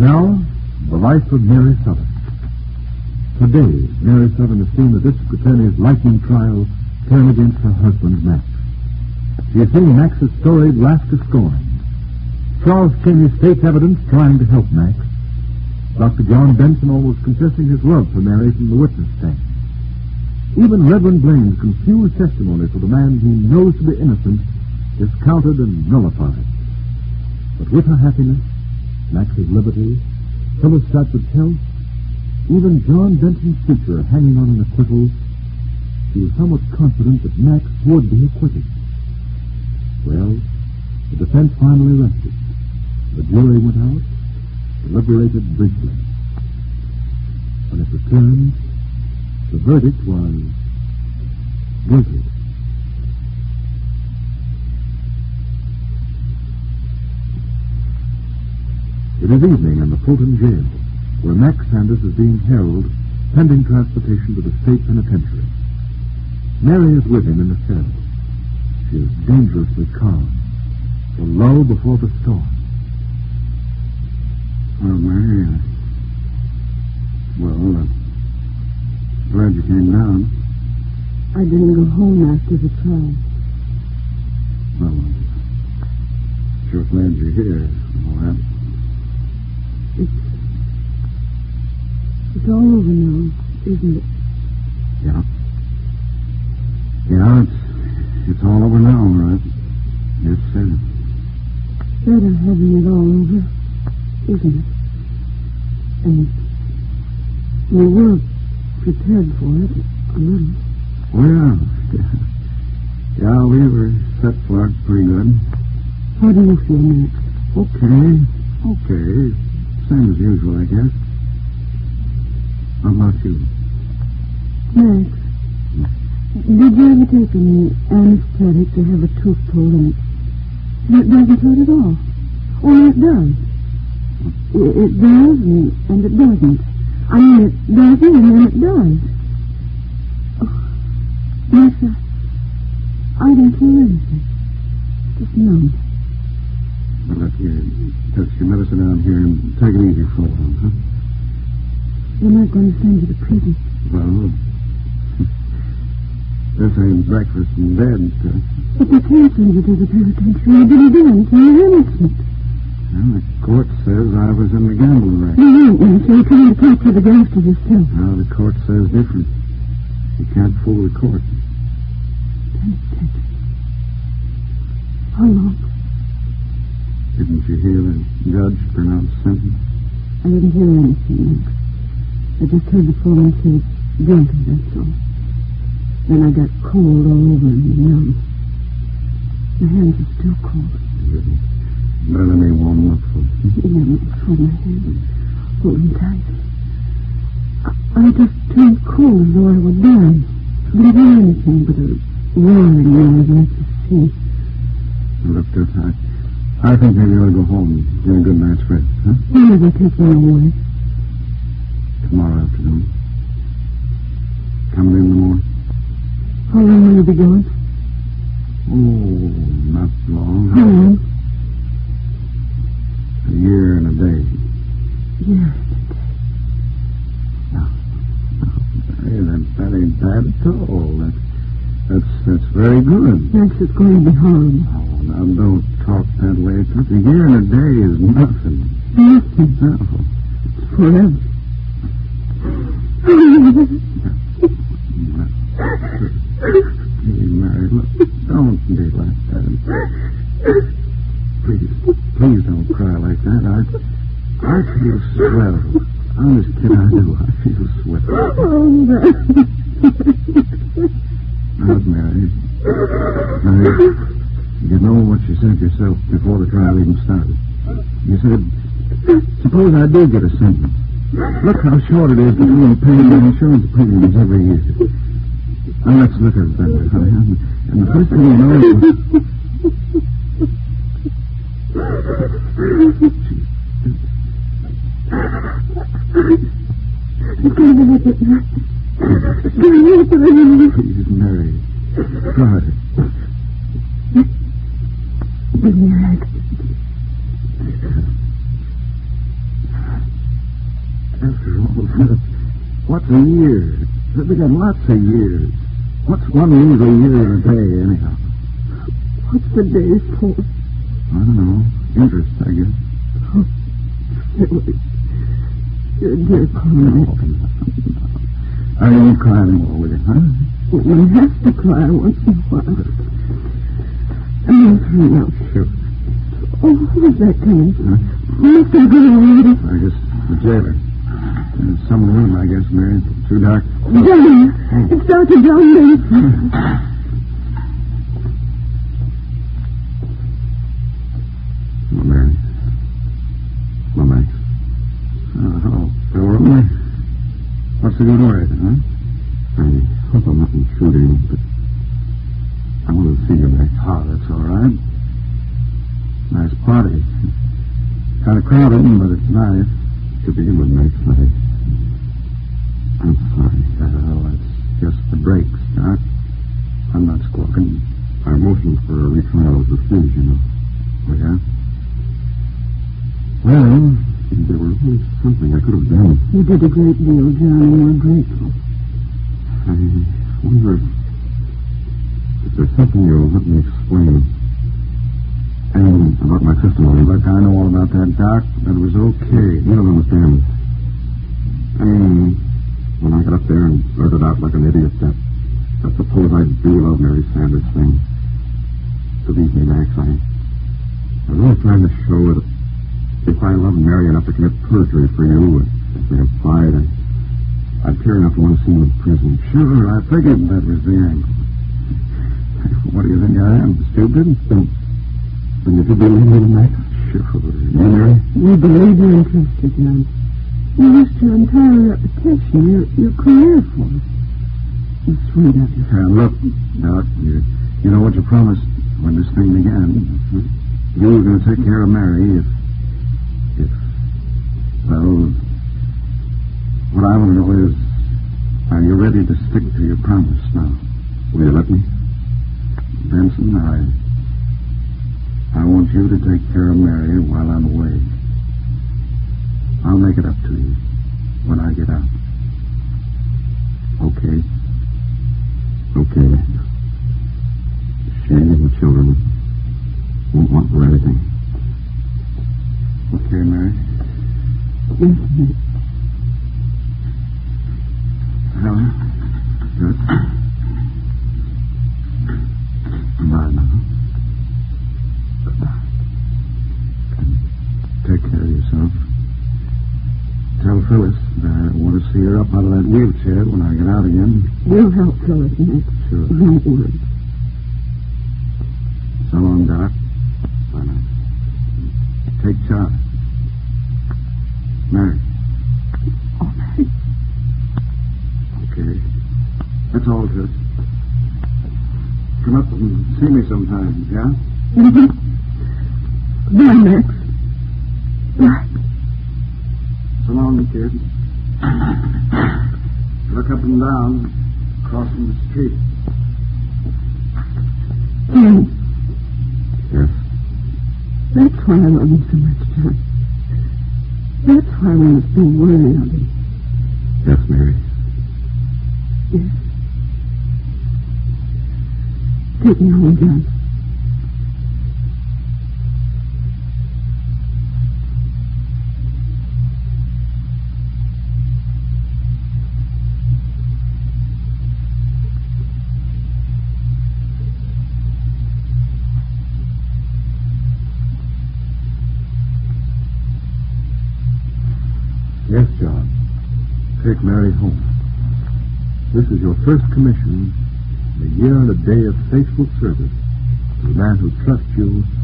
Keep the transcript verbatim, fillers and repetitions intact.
now, the life of Mary Southern. Today, Mary Southern has seen the district attorney's lightning trial turn against her husband, Max. She has seen Max's story laughed to scorn. Charles Cheney's state's evidence trying to help Max. Doctor John Benson always confessing his love for Mary from the witness stand. Even Reverend Blaine's confused testimony for the man he knows to be innocent is counted and nullified. But with her happiness, Max's liberty, Phyllis Stratford's health, even John Benson's future hanging on an acquittal, she was somewhat confident that Max would be acquitted. Well, the defense finally rested. The jury went out, deliberated briefly. When it returned, the verdict was guilty. It is evening in the Fulton jail, where Max Sanders is being held, pending transportation to the state penitentiary. Mary is with him in the cell. She is dangerously calm, the lull before the storm. Well, Mary, uh, well, uh, glad you came down. I didn't go home after the trial. Well, I'm sure glad you're here. All that. It's, it's all over now, isn't it? Yeah. Yeah, it's, it's all over now, all right. Yes, sir. Better having it all over, isn't it? And we were prepared for it, a little. Well, yeah. Yeah, we were set for it pretty good. How do you feel, Max? Okay. Okay. Same as usual, I guess. How about you? Max, did you ever take an anesthetic to have a tooth pulled in it? It doesn't hurt at all. Or it does. It, it does and, and it doesn't. I mean, it doesn't and then it does. Oh, Max, I, I don't feel anything. Just numb. Well, look, you take your medicine down here and take it easy for a while, huh? They're not going to send you to prison. Well, this ain't breakfast in bed. Uh, but they can't send you to the penitentiary. You didn't do anything. You're innocent. Well, the court says I was in the gambling racket. You weren't, and so you're trying to talk to the gangsters yourself. Now, the court says different. You can't fool the court. Penitentiary. How long? Didn't you hear the judge pronounce sentence? I didn't hear anything, Max. I just heard the foreman say, guilty, that's all. Then I got cold all over and numb. My hands are still cold. Really? Better let me warm up for you. You never hold my hand. Hold them tight. I, I just turned cold as though I were dying. Didn't hear anything but a roaring noise like the sea. Look, Tooth, I, I think maybe you ought to go home and get a good night's rest, huh? When are they taking me away? Tomorrow afternoon. Coming in the morning. How long will you be gone? Oh, not long. How long? A year and a day. Yeah. No, no, hey, that, that ain't bad at all. That, that's that's very good. Max, it's going to be horrible. Oh, now don't talk that way. A year and a day is nothing. Nothing. No. It's forever. Hey, Mary, look, don't be like that. Please, please don't cry like that. I, I feel swell. Honest, kid, I do. I feel swell. Oh, Max. Now, Mary, Mary, you know what you said yourself before the trial even started. You said, suppose I do get a sentence. Look how short it is between paying the insurance premiums every year. Now, let's look at it that way, honey. And the first thing you know is... Please, Mary, try. Lots of years. They got lots of years. What's one measly year in a day, anyhow? What's the day for? I don't know. Interest, I guess. Oh, silly. Your dear Cormac. I won't cry anymore with you, huh? Well, one has to cry once in a while. I'm through now. Sure. Oh, who's that coming? Huh? Mister Green. I guess the jailer. There's someone in the room, I guess, Mary. It's too dark. John. Oh. It's Doctor John Mason. Hello, Mary. Hello, Max. Uh, hello. Still room? What's the good word, huh? I hope I'm not intruding, but I want to see you, Max. Ah, that's all right. Nice party. Kind of crowded, but it's nice. To begin with, Max, I... I'm sorry. Uh, it's just the brakes, Doc. I'm not squawking. Our motion for a retrial is refused, you know. Oh, yeah? Well, there was really something I could have done. You did a great deal, John, and we're grateful. I wonder if, if there's something you'll let me explain. And about my testimony. Look, I know all about that, Doc. That was okay. You don't understand. I mean, when I got up there and blurted out like an idiot that, that suppose I do love Mary Sanders thing. Believe me, Max, I, I was really trying to show that if I loved Mary enough to commit perjury for you, as they implied, I, I'd care enough to want to see you in prison. Sure, I figured that was the angle. What do you think I am, stupid? Then, then if you believe me, Max? Sure. You, Mary? We believe you're interested, John. You risked your entire reputation, your, your career for us. It's sweet of you. Uh, look, Doc, you, you know what you promised when this thing began. You were going to take care of Mary if, if, well, what I want to know is, are you ready to stick to your promise now? Will you let me? Benson, I, I want you to take care of Mary while I'm away. I'll make it up to you when I get out. Okay? Okay. She and the children won't want for anything. Okay, Mary? Yes, sir. Helen? Good. Goodbye now. Goodbye. And take care of yourself. Tell Phyllis that I want to see her up out of that wheelchair when I get out again. We'll help Phyllis, Max. Sure. Don't worry. So long, Doc. Bye now. Take Charlie. Mary. All right. Okay. That's all good. Come up and see me sometime, yeah? Mm-hmm. Bye, Max. Bye. So long, kid. Look up and down, crossing the street. John, Yes? that's why I love you so much, John. That's why we must be worthy of you. Yes, Mary. Yes. Take me home, John. Yes, John. Take Mary home. This is your first commission, a year and a day of faithful service to the man who trusts you